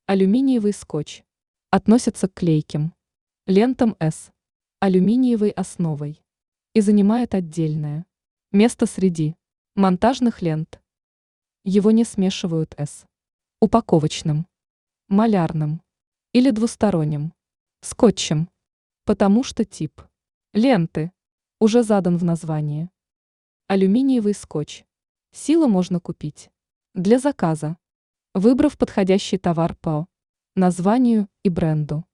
Алюминиевый скотч. Относится к клейким лентам с алюминиевой основой и занимает отдельное место среди монтажных лент. Его не смешивают с упаковочным, малярным или двусторонним скотчем, потому что тип ленты уже задан в названии. Алюминиевый скотч. Сила можно купить для заказа, выбрав подходящий товар по названию и бренду.